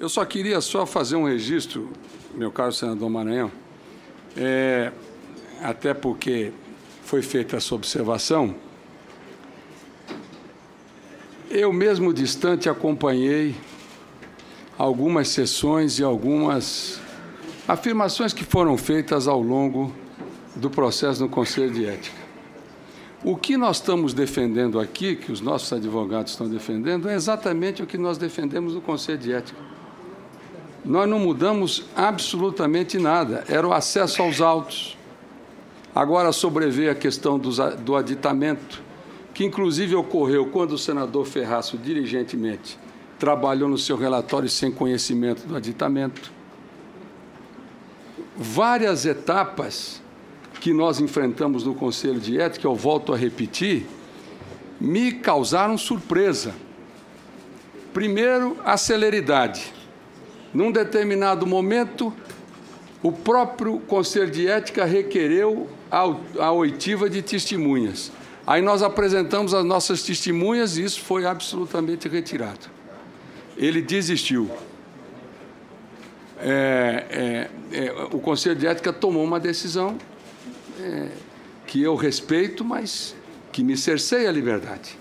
Eu só queria fazer um registro, meu caro senador Maranhão, até porque foi feita essa observação. Eu mesmo distante acompanhei algumas sessões e algumas afirmações que foram feitas ao longo do processo no Conselho de Ética. O que nós estamos defendendo aqui, que os nossos advogados estão defendendo, é exatamente o que nós defendemos no Conselho de Ética. Nós não mudamos absolutamente nada, era o acesso aos autos. Agora sobreveio a questão do aditamento, que inclusive ocorreu quando o senador Ferraço, diligentemente, trabalhou no seu relatório sem conhecimento do aditamento. Várias etapas que nós enfrentamos no Conselho de Ética, eu volto a repetir, me causaram surpresa. Primeiro, a celeridade. Num determinado momento, o próprio Conselho de Ética requereu a oitiva de testemunhas. Aí nós apresentamos as nossas testemunhas e isso foi absolutamente retirado. Ele desistiu. O Conselho de Ética tomou uma decisão que eu respeito, mas que me cerceia a liberdade.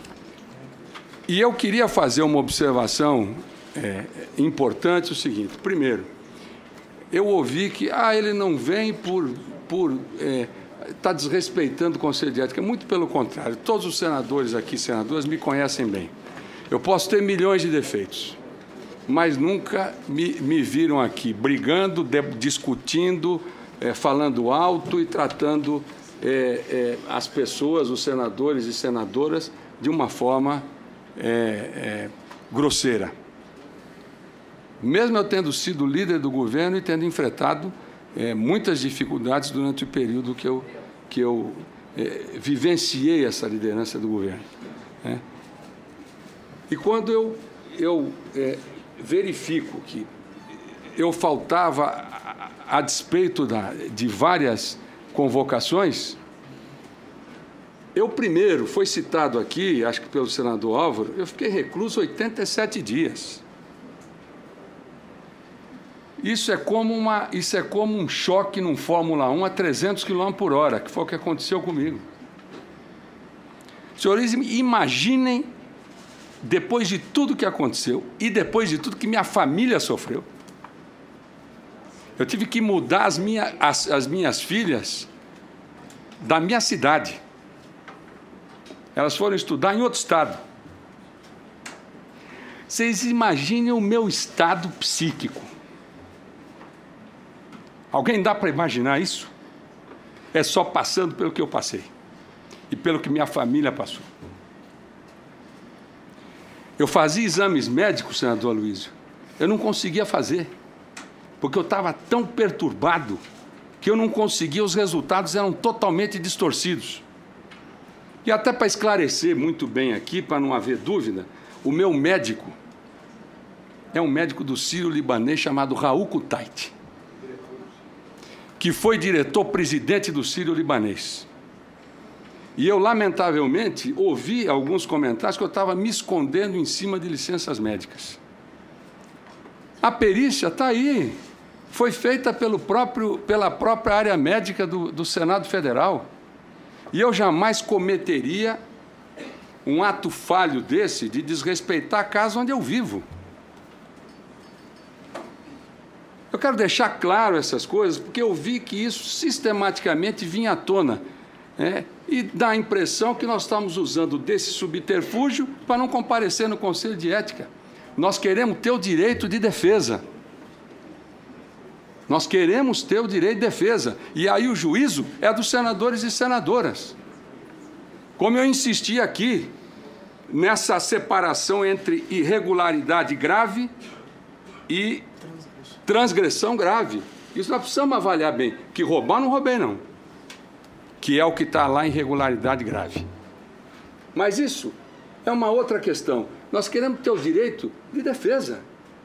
E eu queria fazer uma observação importante, o seguinte. Primeiro, eu ouvi que ele não vem está desrespeitando o Conselho de Ética. Muito pelo contrário, todos os senadores aqui, senadoras, me conhecem bem. Eu posso ter milhões de defeitos, mas nunca me viram aqui brigando, discutindo, falando alto e tratando as pessoas, os senadores e senadoras, de uma forma grosseira. Mesmo eu tendo sido líder do governo e tendo enfrentado muitas dificuldades durante o período que eu vivenciei essa liderança do governo. E quando eu verifico que eu faltava, a despeito de várias convocações, eu primeiro, foi citado aqui, acho que pelo senador Álvaro, eu fiquei recluso 87 dias. Isso é como um choque num Fórmula 1 a 300 km/h, que foi o que aconteceu comigo. Senhores, imaginem, depois de tudo que aconteceu e depois de tudo que minha família sofreu, eu tive que mudar as minhas filhas da minha cidade. Elas foram estudar em outro estado. Vocês imaginem o meu estado psíquico. Alguém dá para imaginar isso? É só passando pelo que eu passei e pelo que minha família passou. Eu fazia exames médicos, senador Aloysio, eu não conseguia fazer, porque eu estava tão perturbado que eu não conseguia, os resultados eram totalmente distorcidos. E até para esclarecer muito bem aqui, para não haver dúvida, o meu médico é um médico do Sírio-Libanês chamado Raul Kutaiti, que foi diretor-presidente do Sírio-Libanês. E eu, lamentavelmente, ouvi alguns comentários que eu estava me escondendo em cima de licenças médicas. A perícia está aí, foi feita pela própria área médica do Senado Federal. E eu jamais cometeria um ato falho desse de desrespeitar a casa onde eu vivo. Eu quero deixar claro essas coisas, porque eu vi que isso sistematicamente vinha à tona, e dá a impressão que nós estamos usando desse subterfúgio para não comparecer no Conselho de Ética. Nós queremos ter o direito de defesa. Nós queremos ter o direito de defesa. E aí o juízo é dos senadores e senadoras. Como eu insisti aqui, nessa separação entre irregularidade grave e transgressão grave. Isso nós precisamos avaliar bem. Que roubar, não roubei, não. Que é o que está lá em irregularidade grave. Mas isso é uma outra questão. Nós queremos ter o direito de defesa.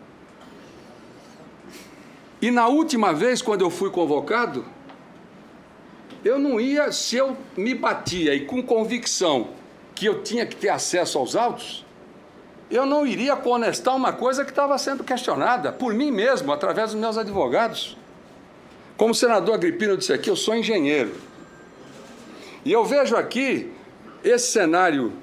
E na última vez, quando eu fui convocado, eu não ia, se eu me batia e com convicção que eu tinha que ter acesso aos autos, eu não iria contestar uma coisa que estava sendo questionada por mim mesmo, através dos meus advogados. Como o senador Agripino disse aqui, eu sou engenheiro. E eu vejo aqui esse cenário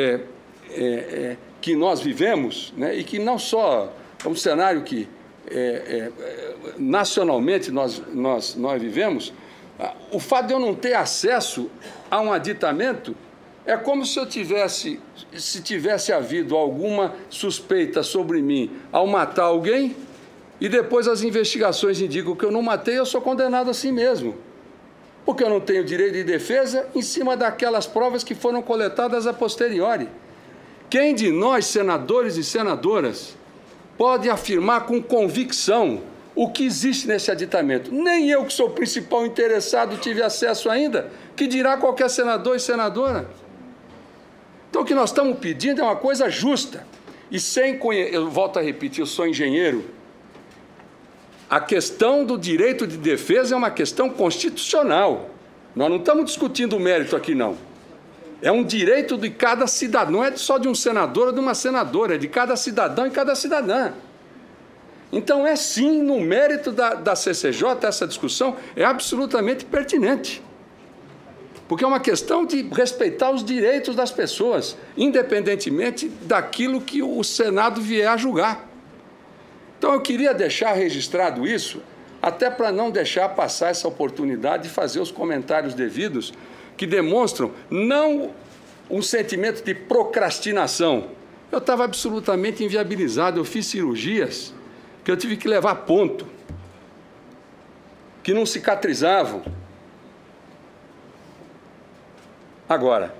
que nós vivemos, né, e que não só é um cenário que nacionalmente nós vivemos, o fato de eu não ter acesso a um aditamento é como se tivesse havido alguma suspeita sobre mim ao matar alguém e depois as investigações indicam que eu não matei, eu sou condenado assim mesmo. Porque eu não tenho direito de defesa em cima daquelas provas que foram coletadas a posteriori. Quem de nós, senadores e senadoras, pode afirmar com convicção o que existe nesse aditamento? Nem eu, que sou o principal interessado, tive acesso ainda, que dirá qualquer senador e senadora. Então, o que nós estamos pedindo é uma coisa justa. E sem conhecer, eu volto a repetir, eu sou engenheiro. A questão do direito de defesa é uma questão constitucional. Nós não estamos discutindo o mérito aqui, não. É um direito de cada cidadão, não é só de um senador ou de uma senadora, é de cada cidadão e cada cidadã. Então, é sim, no mérito da CCJ, essa discussão é absolutamente pertinente. Porque é uma questão de respeitar os direitos das pessoas, independentemente daquilo que o Senado vier a julgar. Então, eu queria deixar registrado isso, até para não deixar passar essa oportunidade de fazer os comentários devidos, que demonstram não um sentimento de procrastinação. Eu estava absolutamente inviabilizado, eu fiz cirurgias que eu tive que levar a ponto, que não cicatrizavam. Agora,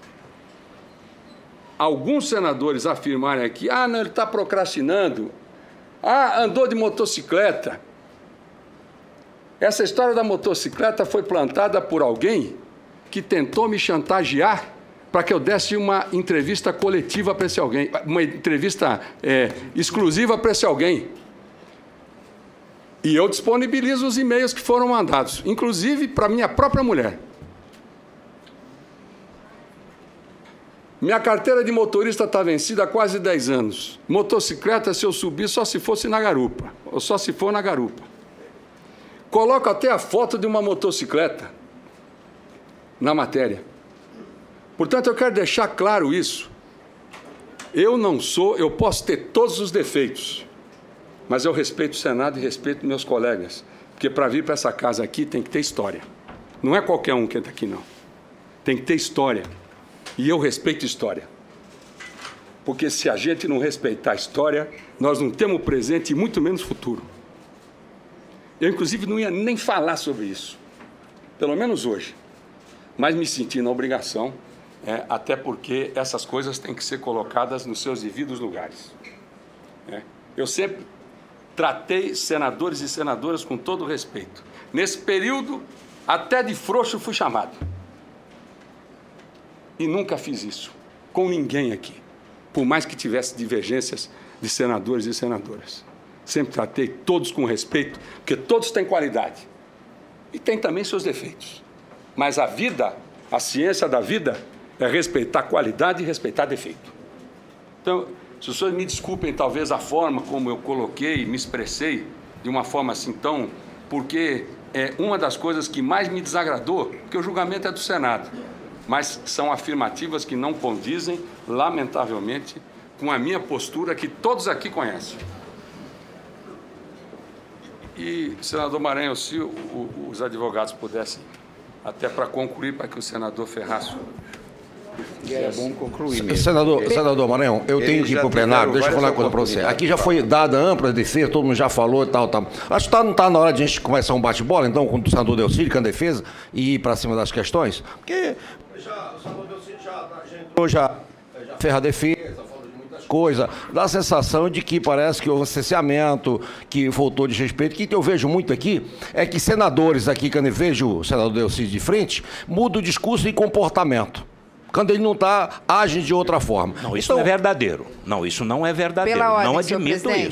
alguns senadores afirmarem aqui, não, ele está procrastinando, andou de motocicleta. Essa história da motocicleta foi plantada por alguém que tentou me chantagear para que eu desse uma entrevista coletiva para esse alguém, uma entrevista exclusiva para esse alguém. E eu disponibilizo os e-mails que foram mandados, inclusive para minha própria mulher. Minha carteira de motorista está vencida há quase 10 anos. Motocicleta, se eu subir, só se fosse na garupa, ou só se for na garupa. Coloco até a foto de uma motocicleta na matéria. Portanto, eu quero deixar claro isso. Eu posso ter todos os defeitos, mas eu respeito o Senado e respeito meus colegas, porque para vir para essa casa aqui tem que ter história. Não é qualquer um que entra aqui, não. Tem que ter história. E eu respeito história. Porque se a gente não respeitar a história, nós não temos presente e muito menos futuro. Eu, inclusive, não ia nem falar sobre isso, pelo menos hoje. Mas me senti na obrigação, até porque essas coisas têm que ser colocadas nos seus devidos lugares. Eu sempre tratei senadores e senadoras com todo respeito. Nesse período, até de frouxo fui chamado. E nunca fiz isso com ninguém aqui, por mais que tivesse divergências de senadores e senadoras. Sempre tratei todos com respeito, porque todos têm qualidade e têm também seus defeitos. Mas a vida, a ciência da vida, é respeitar qualidade e respeitar defeito. Então, se os senhores me desculpem talvez a forma como eu coloquei, me expressei de uma forma assim tão... Porque é uma das coisas que mais me desagradou, porque o julgamento é do Senado, mas são afirmativas que não condizem, lamentavelmente, com a minha postura que todos aqui conhecem. E, senador Maranhão, se os advogados pudessem, até para concluir, para que o senador Ferraz... É bom concluir mesmo. Senador Maranhão, eu tenho que ir para o plenário, deixa eu falar uma coisa para você. Aqui já foi dada ampla defesa, todo mundo já falou e tal. Acho que não está na hora de a gente começar um bate-bola, então, com o senador Delcídio, com a defesa, e ir para cima das questões? Porque o senador Delcídio já ferra a defesa, falou de muitas coisas, dá a sensação de que parece que houve um cerceamento, que faltou de respeito. O que eu vejo muito aqui é que senadores aqui, quando eu vejo o senador Delcídio de frente, muda o discurso e comportamento. Quando ele não está, agem de outra forma. Não, isso não é verdadeiro. Não, isso não é verdadeiro. Pela ordem, não senhor admito presidente. isso.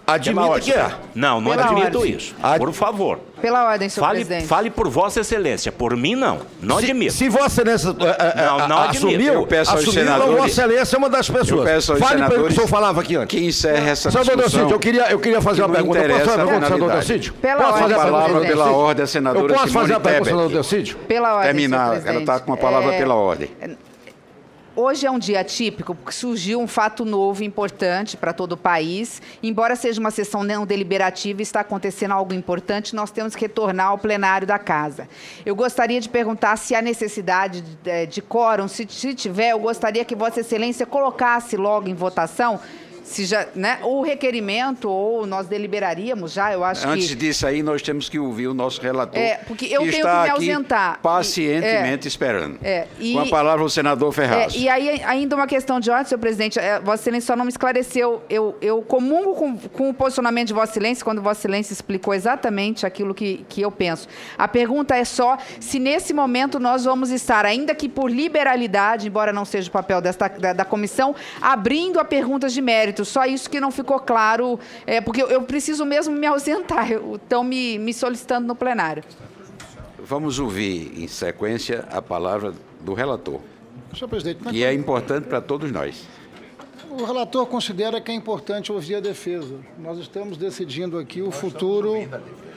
Admita que é. Não admito isso. Por favor. Pela ordem, senhor presidente. Fale por Vossa Excelência. Por mim, não. Não admito. Se Vossa Excelência não assumiu, eu peço aos então senadores, Vossa Excelência é uma das pessoas. Eu peço aos Fale para o que o senadores senhor falava aqui antes. que encerre essa Senador discussão. Delcídio, eu queria fazer uma pergunta. Posso fazer uma pergunta, senador Delcídio? Pela ordem, a palavra pela ordem, a senadora Eu posso Simone fazer a pergunta, Tebet. senador Delcídio? Pela ordem, Terminar, senhor presidente. ela está com a palavra pela ordem. Hoje é um dia atípico porque surgiu um fato novo importante para todo o país. Embora seja uma sessão não deliberativa e está acontecendo algo importante, nós temos que retornar ao plenário da Casa. Eu gostaria de perguntar se há necessidade de quórum. Se tiver, eu gostaria que Vossa Excelência colocasse logo em votação se já, né, o requerimento, ou nós deliberaríamos já, eu acho Antes que... disso aí, nós temos que ouvir o nosso relator, porque eu que tenho está que me aqui ausentar. pacientemente esperando. E com a palavra o senador Ferraz. E aí, ainda uma questão de ordem, senhor presidente, Vossa Excelência só não me esclareceu. Eu comungo com o posicionamento de Vossa Excelência, quando Vossa Excelência explicou exatamente aquilo que eu penso. A pergunta é só se nesse momento nós vamos estar, ainda que por liberalidade, embora não seja o papel da comissão, abrindo a perguntas de mérito. Só isso que não ficou claro, porque eu preciso mesmo me ausentar, estão me solicitando no plenário. Vamos ouvir, em sequência, a palavra do relator, Senhor presidente, que é importante para todos nós. o relator considera que é importante ouvir a defesa. Nós estamos decidindo aqui o futuro...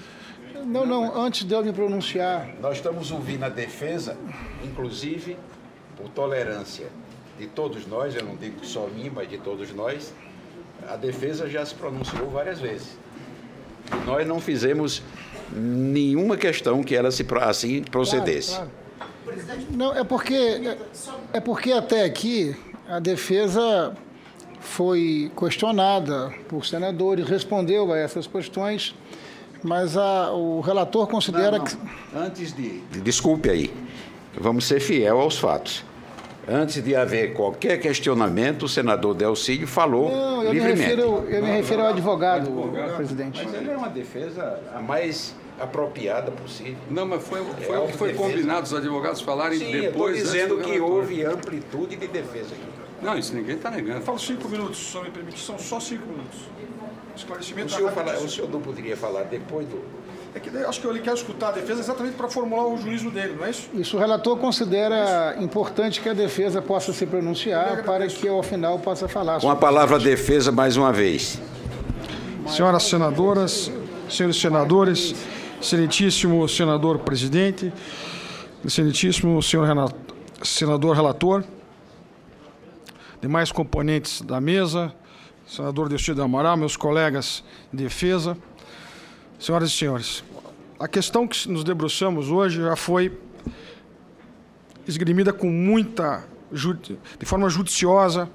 Não, antes de eu me pronunciar... Nós estamos ouvindo a defesa, inclusive, por tolerância de todos nós, eu não digo só mim, mas de todos nós. A defesa já se pronunciou várias vezes. E nós não fizemos nenhuma questão que ela assim procedesse. Claro. Não, é porque até aqui a defesa foi questionada por senadores, respondeu a essas questões, mas o relator considera que... Antes de... Desculpe aí, vamos ser fiel aos fatos. Antes de haver qualquer questionamento, o senador Delcídio falou livremente. Eu me refiro ao advogado, presidente. Mas ele é uma defesa a mais apropriada possível. Não, mas foi o que foi combinado, os advogados falarem depois... Sim, eu estou dizendo que houve amplitude de defesa aqui. Não, isso ninguém está negando. Eu falo 5 minutos, se o senhor me permite, são só 5 minutos. Esclarecimento O senhor não poderia falar depois do... É que acho que ele quer escutar a defesa exatamente para formular o juízo dele, não é isso? Isso, o relator considera importante que a defesa possa se pronunciar para que, ao final, possa falar. Com a palavra defesa, mais uma vez. Senhoras senadoras, senhores senadores, excelentíssimo senador presidente, excelentíssimo senador relator, demais componentes da mesa, senador Delcídio Amaral, meus colegas de defesa, senhoras e senhores, a questão que nos debruçamos hoje já foi esgrimida com de forma judiciosa,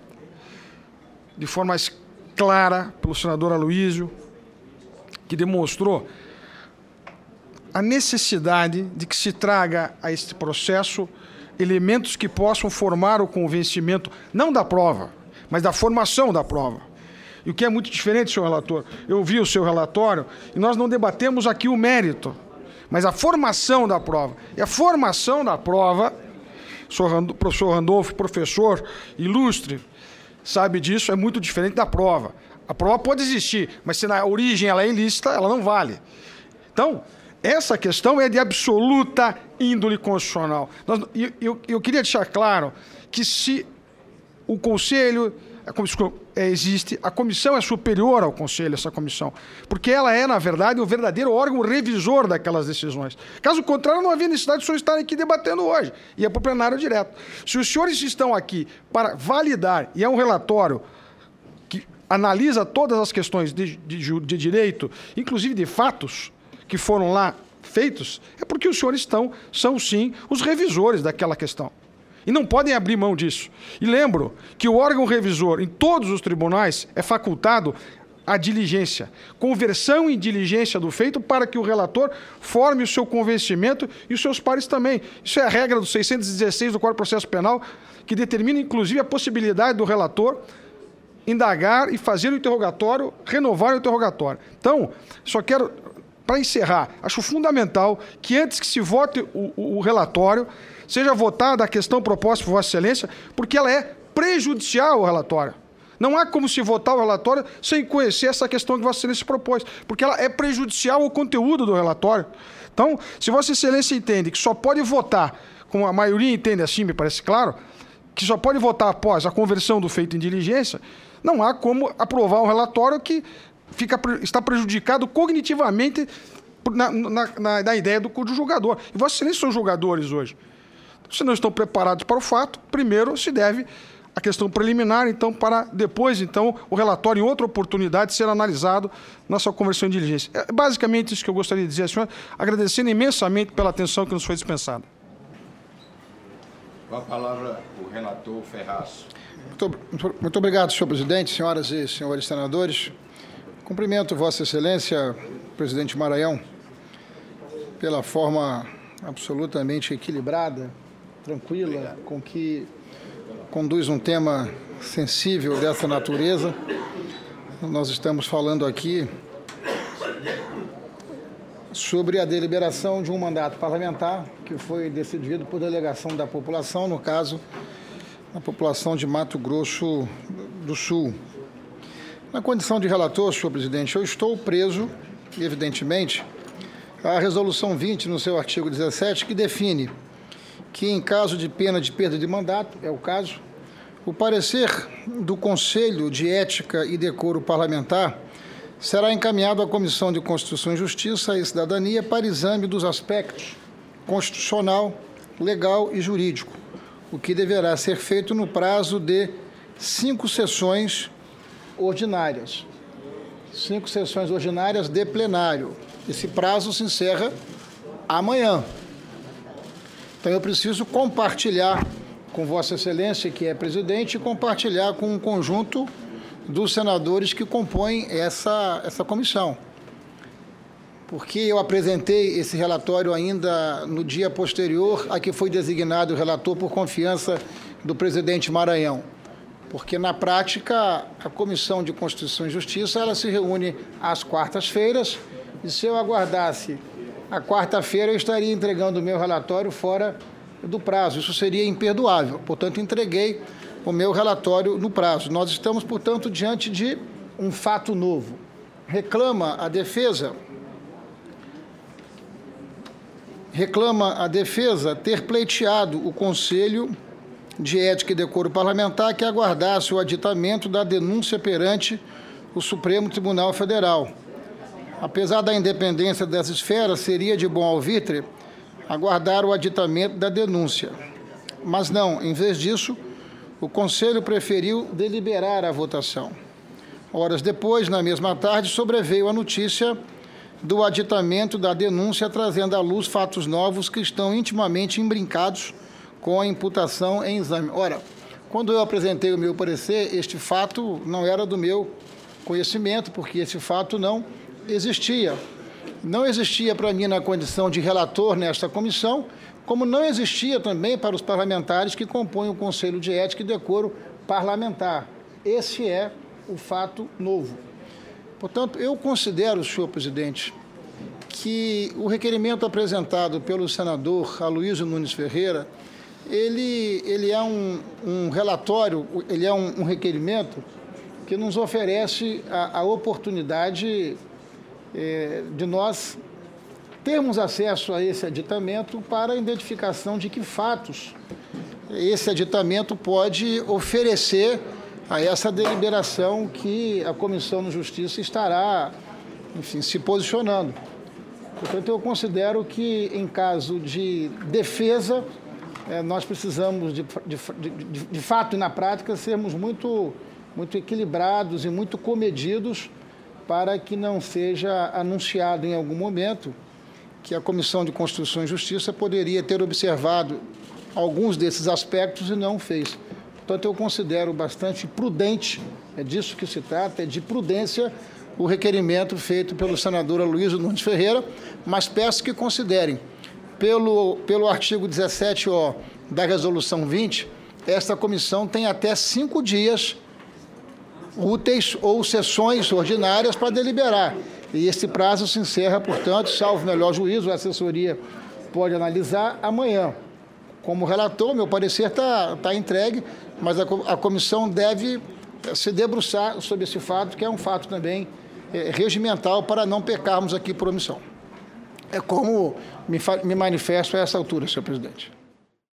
de forma mais clara pelo senador Aloísio, que demonstrou a necessidade de que se traga a este processo elementos que possam formar o convencimento, não da prova, mas da formação da prova. E o que é muito diferente, senhor relator, eu vi o seu relatório e nós não debatemos aqui o mérito, mas a formação da prova. E a formação da prova, o professor Randolfo, professor ilustre, sabe disso, é muito diferente da prova. A prova pode existir, mas se na origem ela é ilícita, ela não vale. Então, essa questão é de absoluta índole constitucional. Eu queria deixar claro que se o Conselho... existe, a comissão é superior ao Conselho, essa comissão, porque ela é, na verdade, o verdadeiro órgão revisor daquelas decisões. Caso contrário, não havia necessidade de os senhores estarem aqui debatendo hoje, ia para o plenário direto. Se os senhores estão aqui para validar, e é um relatório que analisa todas as questões de direito, inclusive de fatos que foram lá feitos, é porque os senhores são sim os revisores daquela questão. E não podem abrir mão disso. E lembro que o órgão revisor, em todos os tribunais, é facultado a diligência, conversão em diligência do feito para que o relator forme o seu convencimento e os seus pares também. Isso é a regra do 616 do Código de Processo Penal, que determina, inclusive, a possibilidade do relator indagar e fazer o interrogatório, renovar o interrogatório. Então, só quero, para encerrar, acho fundamental que antes que se vote o relatório, seja votada a questão proposta por Vossa Excelência, porque ela é prejudicial ao relatório. Não há como se votar o relatório sem conhecer essa questão que Vossa Excelência propôs, porque ela é prejudicial ao conteúdo do relatório. Então, se Vossa Excelência entende que só pode votar, como a maioria entende assim, me parece claro, que só pode votar após a conversão do feito em diligência, não há como aprovar um relatório que está prejudicado cognitivamente na ideia do julgador. E Vossa Excelência são julgadores hoje. Se não estão preparados para o fato, primeiro se deve a questão preliminar, então, para depois, então, o relatório, em outra oportunidade, ser analisado na sua conversão em diligência. É basicamente isso que eu gostaria de dizer, senhor, agradecendo imensamente pela atenção que nos foi dispensada. Com a palavra, o relator Ferraz. Muito obrigado, senhor presidente, senhoras e senhores senadores. Cumprimento Vossa Excelência, presidente Maranhão, pela forma absolutamente equilibrada, tranquila, com que conduz um tema sensível dessa natureza. Nós estamos falando aqui sobre a deliberação de um mandato parlamentar que foi decidido por delegação da população, no caso, a população de Mato Grosso do Sul. Na condição de relator, senhor presidente, eu estou preso, evidentemente, à Resolução 20, no seu artigo 17, que define que, em caso de pena de perda de mandato, é o caso, o parecer do Conselho de Ética e Decoro Parlamentar será encaminhado à Comissão de Constituição e Justiça e Cidadania para exame dos aspectos constitucional, legal e jurídico, o que deverá ser feito no prazo de 5 sessões ordinárias. 5 sessões ordinárias de plenário. Esse prazo se encerra amanhã. Então, eu preciso compartilhar com Vossa Excelência, que é presidente, e compartilhar com um conjunto dos senadores que compõem essa comissão. Porque eu apresentei esse relatório ainda no dia posterior a que foi designado o relator por confiança do presidente Maranhão. Porque, na prática, a Comissão de Constituição e Justiça ela se reúne às quartas-feiras, e se eu aguardasse a quarta-feira, eu estaria entregando o meu relatório fora do prazo. Isso seria imperdoável. Portanto, entreguei o meu relatório no prazo. Nós estamos, portanto, diante de um fato novo. Reclama a defesa ter pleiteado o Conselho de Ética e Decoro Parlamentar que aguardasse o aditamento da denúncia perante o Supremo Tribunal Federal. Apesar da independência das esferas, seria de bom alvitre aguardar o aditamento da denúncia. Mas não, em vez disso, o Conselho preferiu deliberar a votação. Horas depois, na mesma tarde, sobreveio a notícia do aditamento da denúncia, trazendo à luz fatos novos que estão intimamente imbrincados com a imputação em exame. Ora, quando eu apresentei o meu parecer, este fato não era do meu conhecimento, porque esse fato não existia. Não existia para mim na condição de relator nesta comissão, como não existia também para os parlamentares que compõem o Conselho de Ética e Decoro Parlamentar. Esse é o fato novo. Portanto, eu considero, senhor presidente, que o requerimento apresentado pelo senador Aloysio Nunes Ferreira, ele é um relatório, ele é um requerimento que nos oferece a oportunidade de nós termos acesso a esse aditamento para a identificação de que fatos esse aditamento pode oferecer a essa deliberação que a Comissão de Justiça estará, enfim, se posicionando. Portanto, eu considero que, em caso de defesa, nós precisamos, de fato e na prática, sermos muito equilibrados e muito comedidos para que não seja anunciado em algum momento que a Comissão de Constituição e Justiça poderia ter observado alguns desses aspectos e não fez. Portanto, eu considero bastante prudente, é disso que se trata, é de prudência, o requerimento feito pelo senador Aloysio Nunes Ferreira, mas peço que considerem, pelo artigo 17-O da Resolução 20, esta comissão tem até 5 dias úteis ou sessões ordinárias para deliberar. E esse prazo se encerra, portanto, salvo melhor juízo, a assessoria pode analisar amanhã. Como relator, meu parecer está entregue, mas a comissão deve se debruçar sobre esse fato, que é um fato também regimental para não pecarmos aqui por omissão. É como me manifesto a essa altura, senhor presidente.